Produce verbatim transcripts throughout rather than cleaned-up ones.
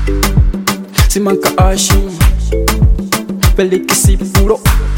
Simanka Ashim Pelikisi puro.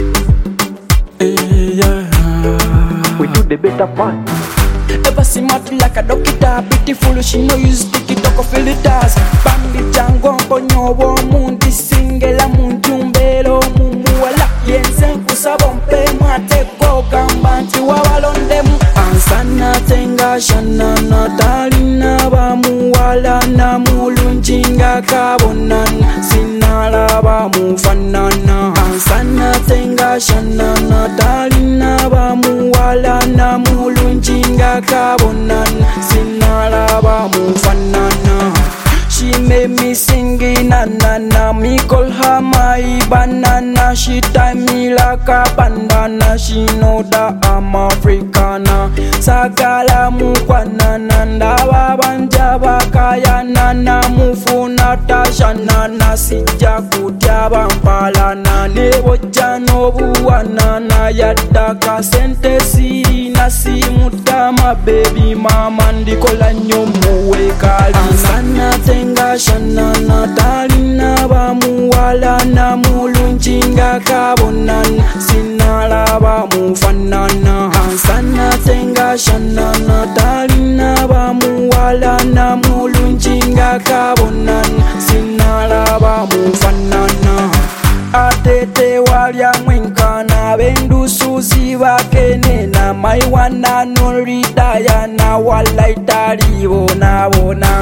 Eh, yeah. We do the better part. Ever see mat like a doctor, beautiful, she no use TikTok or filters. Bambi jango ponyo mundi singela munjumbelo mumuwala yense kusabompe mate ko gambanti wabalonde mu ansana tenga shana natalina bamuwala na mulunjinga kabonan sinala bamufanana ansana tenga shana natalina bamuwala na mulunjinga kabonan sinala bamufanana. She made me singing na na na. Me call her my banana. She tie me like a bandana. She know that I'm Africana. Sagala mukwana nanda babanja bakaya nana mufuna tasha nana sija kutya bampalana nebo jano buwana na yadaka sente siri nasi mutama baby mama ndikola nyomuwe kali sana tenga shana natalina bamuwala na mulunjinga kabonan sinala bamufanana sana tenga shana natalina bamuwala na mulunjinga kabonan sinala bamufanana atete walya mwenkana bendusuzi bakenena maiwana noridaya na walaitaliibona bona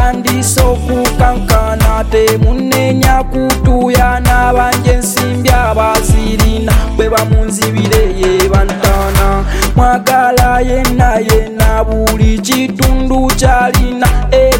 tandisokukankana temunenya kutuya nabanje nsimbi abazirina bwe bamunzibireye bantana mwagala yena yena buli kitundu kyalina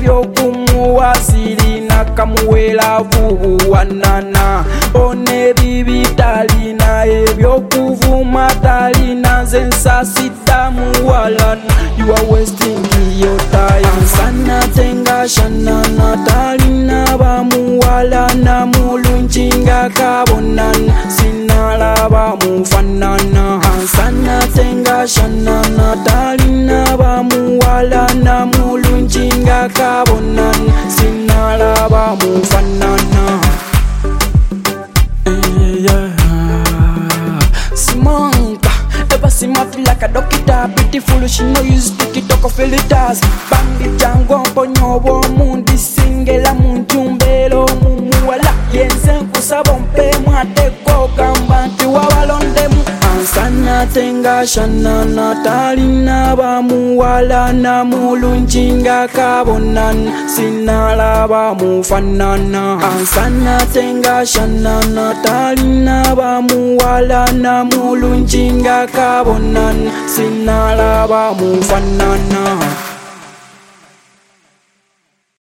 ebyokumuwasirina kamuwela vubuwanana one bibi talina ebyokuvuma talina nze nsasita muwalana. You are wasting your time. Sana tenga shana natalina bamuwala na mulunjinga kabonan sinala bamufanana. Sana tenga shana natalina bamuwala na mulunjinga kabonan sinala bamufanana. Simanka, ever see my feel like a doctor, beautiful, she no use TikTok or filters. Bambi jango ponyo mundi singela munjumbelo mumuwala yense kusabompe mate ko gambanti wabalonde mu ansana tenga shana natalina bamuwala na mulunjinga kabonan sinala bamufanana ansana tenga shana natalina bamuwala na mulunjinga kabonan sinala bamufanana.